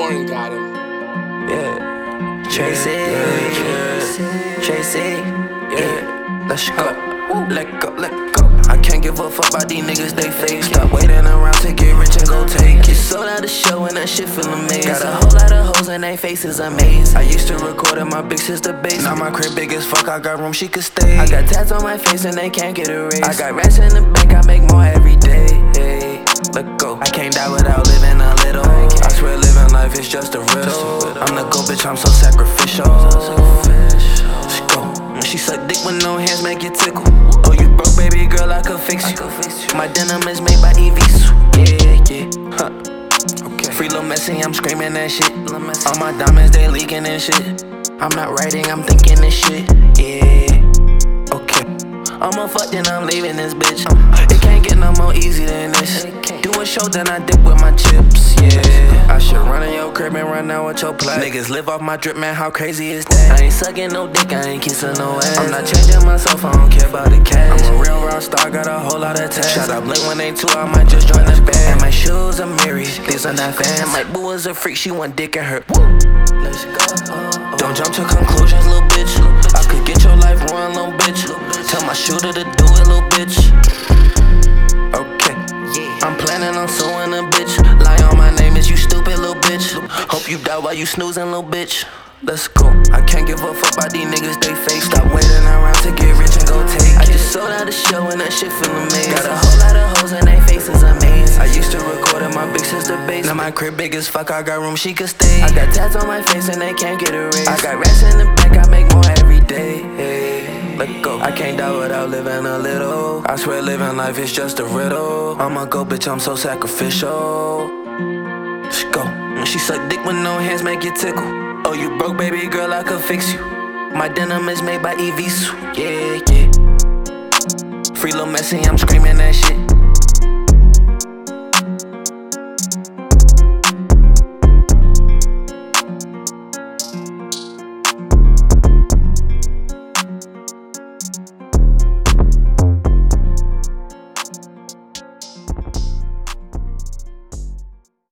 Warren got him. Yeah. Tracy. Tracy. Yeah. Let's go. Let go, let go. I can't give a fuck about these niggas, they fake. Stop waiting around to get rich and go take it. Sold out the show and that shit feel amazing. Got a whole lot of hoes and they faces amazing. I used to record in my big sister base. Now my crib big as fuck, I got room she could stay. I got tats on my face and they can't get erased. I got rats in the bank, I make more every day. Hey, let go. I can't die without living a little. I swear living life is just a riddle. I'm the go bitch, I'm so sacrificial. Let's go. She suck dick with no hands, make it tickle. Oh, you broke, baby girl, I could fix you. My denim is made by Evisu. Yeah. Okay. Free Lil Messy, I'm screaming that shit. All my diamonds, they leaking and shit. I'm not writing, I'm thinking this shit. Yeah. Okay. I'ma fuck, then I'm leaving this bitch. It can't get no more easy than this. Do a show, then I dip with my chips. Yeah. I should run in your crib and run out with your plug. Niggas live off my drip, man, how crazy is that? I ain't sucking no dick, I ain't kissing no ass. I'm not changing myself, I don't care about the cash. I'm a real rock star, got a whole lot of tats. Shout out Blink-182, I might just join the band. And my shoes are Mary, these are not fans. And my boo is a freak, she want dick in her. Let's go. Don't jump to conclusions, little bitch. I could get your life ruined, little bitch. Tell my shooter to do it, little bitch. Okay. I'm planning on suing a bitch. Lie on my name is you stupid little bitch. Hope you die while you snoozing, little bitch. Let's go. I can't give a fuck about these niggas, they fake. Stop waiting around to get rich and go take it. I just sold out the show and that shit feel amazing. Got a whole lot of hoes and they faces amazing. I used to record in my big sister base. Now my crib big as fuck, I got room she could stay. I got tats on my face and they can't get erased. I got rats in the back, I make more every day. Hey, let go. I can't die without living a little. I swear living life is just a riddle. I'ma go bitch, I'm so sacrificial. Let's go. When she suck dick with no hands, make it tickle. Oh, you broke, baby girl, I could fix you. My denim is made by Evisu. Yeah. Free Lil Messy, I'm screaming that shit.